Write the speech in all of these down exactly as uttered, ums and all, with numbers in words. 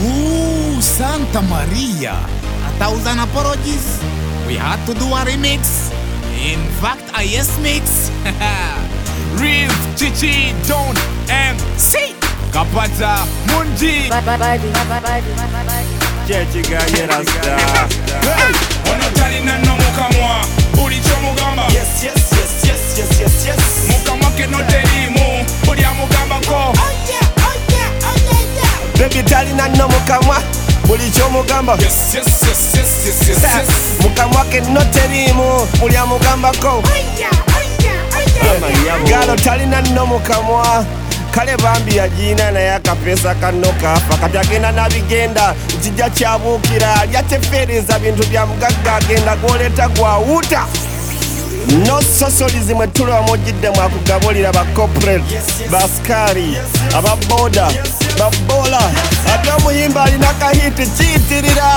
Ooh, Santa Maria. A thousand apologies. We had to do a remix. In fact, a yes mix. Real Chichi Don M C Kapata Mundi. Bye bye bye bye bye bye bye bye. Chechiga yerasta. Ono talina no mukamwa buli kyomugamba. Yes yes yes yes yes yes yes. Mukamwa ke no terimu buli amugambako. Oh yeah oh yeah oh yeah yeah. Baby talina no mukamwa buli kyomugamba. Yes yes yes yes yes yes yes. Mukamwa ke no terimu buli amugambako. Oh yeah oh yeah oh yeah. Galo talina no mukamwa. Kale bambi yagina naye akapesa kano kafa kati agenda nabigenda kijja kyabuukira lyatefereza bintu bya mugagga agenda gwoleta gwawuta nososolizi mwe tuli wamujjidde mwakugabulira ba corporate baskari ababoda babola ate omuyimba alina kahiti kiyitirira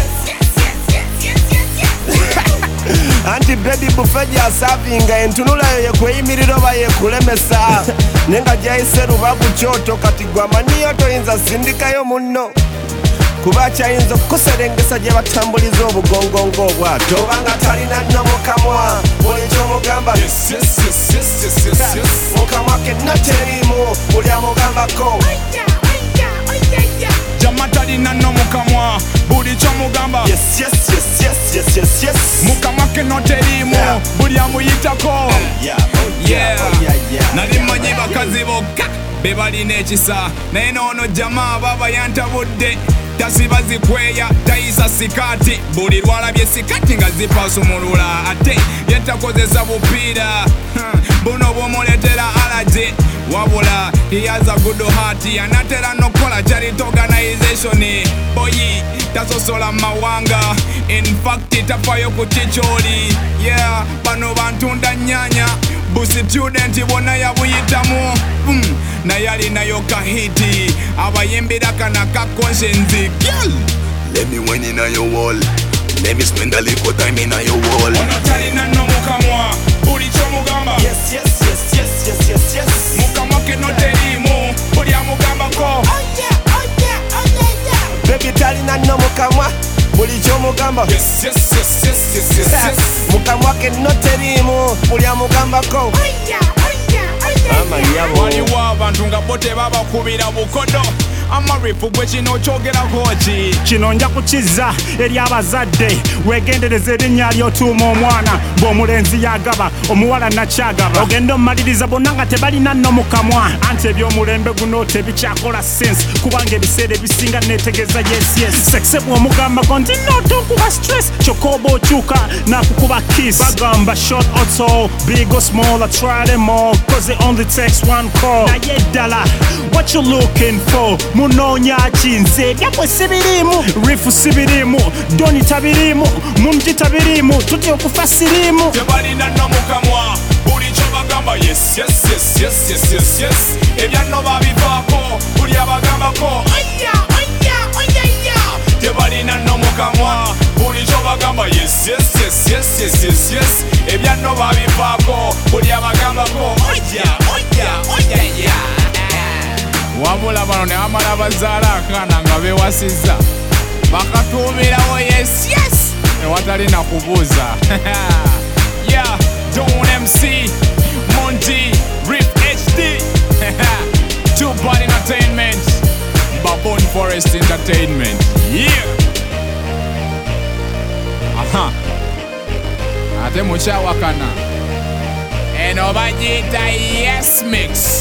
anti baby buffet gyasavinga entunulayo yekweyimirira oba yekulemesa nenga gyayise lubabu kyoto kati gwamaniyo toyinza sindikayo munno kuba kyayinza okukuserengesa gye batambuliza obugongongo obwato obanga talina nno mukamwa buli kyomugamba mukamwa kenna terimu buli amugambako Jama talina no mukamwa buli kyomugamba. Yes yes yes yes yes yes yes. Mukamwa ke no terimu buli amuyitako. Yeah oh yeah oh yeah yeah. Nali manyi bakazi bokka be balina ekisa naye noono jama baba yantabudde tasiba zikweya tayisa sikati buli lwalabye sikati nga zipasumulula ate yentakozesa bupiira buno bwomuleetera alaje wabula he has a good heart anatera nokola charity organization boyi tasosola mawanga in fact tafayo ku kikyoli yeah bano bantunda nyanya busi student bona yabuyitamu mm. naye alinayo kahiti abayimbira kana ka conscience girl Let me win in your wall. Let me spend a little time in your wall. ono talina no mukamwa buli kyomugamba. Yes yes yes yes yes yes yes. Mukamwa ke no terimu buli amugambako. Oh yeah oh yeah oh yeah yeah. Baby talina no mukamwa buli kyomugamba. Yes yes yes yes yes yes yes. Mukamwa ke no terimu buli amugambako. Oh yeah oh yeah oh yeah yeah. waliwo abantu nga bo tebabakubira bukodo amarifu gwe kino kyogerako ki kino nja kukiza eri abazadde wegendereza erinnya lyotuuma omwana ng'omulenzi yagaba omuwala nakyagaba ogenda omumaliriza bonna nga tebalina nno mukamwa anti ebyomulembe guno tebikyakola sense kubanga ebiseera ebisinga neetegeeza yes yes sekise bw'omugambako nti notokuba stress kyokka oba okyuka nakukuba kiss bagamba short or tall big or small I try them all cause it only takes one call naye ddala what you looking for munoonya ki nze ebyabwe sibirimu rifu sibirimu doni tabirimu mungi tabirimu tutya okufa sirimu tebalina no mukamwa buli kyobagamba yes yes yes yes yes yes yes ebyanno babivaako buli abagambako Oya oya oya ya. tebalina no mukamwa buli kyobagamba yes yes yes yes yes yes yes ebyanno babivaako buli abagambako oya oya oya ya. wabula bano ne bamala bazaala akaana nga beewasizza bakatuumirawo yes yes ewatali na kubuuza yeah Don M C Monty Rip H D Two Bad Entertainment Babon Forest Entertainment yeah aha ate mukyawakana eno bagiyita yes mix